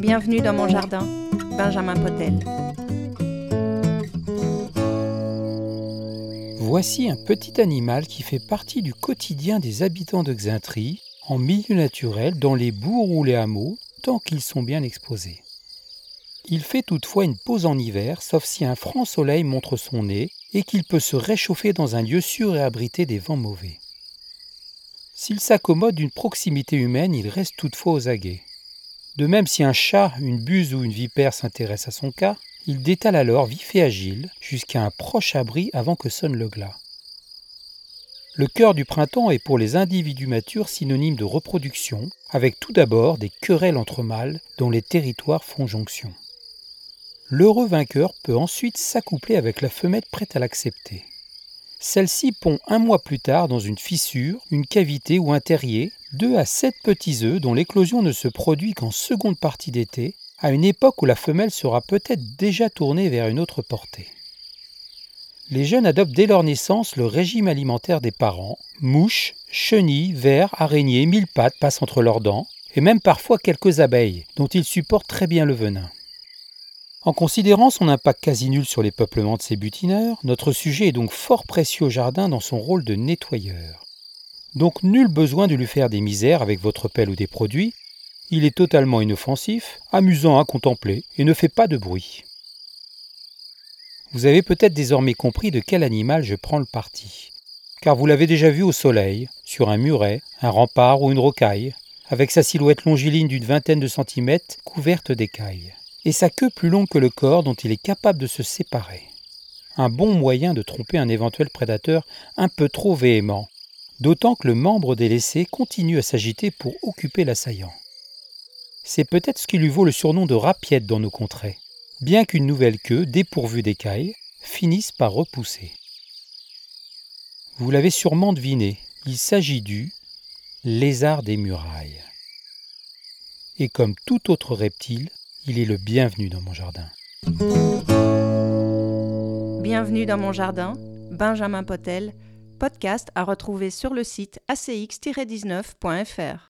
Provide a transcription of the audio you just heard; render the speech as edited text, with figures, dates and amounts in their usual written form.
Bienvenue dans mon jardin, Benjamin Potel. Voici un petit animal qui fait partie du quotidien des habitants de Xaintry, en milieu naturel, dans les bourgs ou les hameaux, tant qu'ils sont bien exposés. Il fait toutefois une pause en hiver, sauf si un franc soleil montre son nez et qu'il peut se réchauffer dans un lieu sûr et abrité des vents mauvais. S'il s'accommode d'une proximité humaine, il reste toutefois aux aguets. De même, si un chat, une buse ou une vipère s'intéresse à son cas, il détale alors vif et agile jusqu'à un proche abri avant que sonne le glas. Le cœur du printemps est pour les individus matures synonyme de reproduction, avec tout d'abord des querelles entre mâles dont les territoires font jonction. L'heureux vainqueur peut ensuite s'accoupler avec la femelle prête à l'accepter. Celle-ci pond un mois plus tard dans une fissure, une cavité ou un terrier 2 à 7 petits œufs dont l'éclosion ne se produit qu'en seconde partie d'été, à une époque où la femelle sera peut-être déjà tournée vers une autre portée. Les jeunes adoptent dès leur naissance le régime alimentaire des parents. Mouches, chenilles, vers, araignées, mille-pattes passent entre leurs dents, et même parfois quelques abeilles, dont ils supportent très bien le venin. En considérant son impact quasi nul sur les peuplements de ces butineurs, notre sujet est donc fort précieux au jardin dans son rôle de nettoyeur. Donc nul besoin de lui faire des misères avec votre pelle ou des produits, il est totalement inoffensif, amusant à contempler et ne fait pas de bruit. Vous avez peut-être désormais compris de quel animal je prends le parti, car vous l'avez déjà vu au soleil, sur un muret, un rempart ou une rocaille, avec sa silhouette longiligne d'une vingtaine de centimètres couverte d'écailles, et sa queue plus longue que le corps dont il est capable de se séparer. Un bon moyen de tromper un éventuel prédateur un peu trop véhément, d'autant que le membre délaissé continue à s'agiter pour occuper l'assaillant. C'est peut-être ce qui lui vaut le surnom de rapiète dans nos contrées, bien qu'une nouvelle queue, dépourvue d'écailles, finisse par repousser. Vous l'avez sûrement deviné, il s'agit du lézard des murailles. Et comme tout autre reptile, il est le bienvenu dans mon jardin. Bienvenue dans mon jardin, Benjamin Potel, podcast à retrouver sur le site acx-19.fr.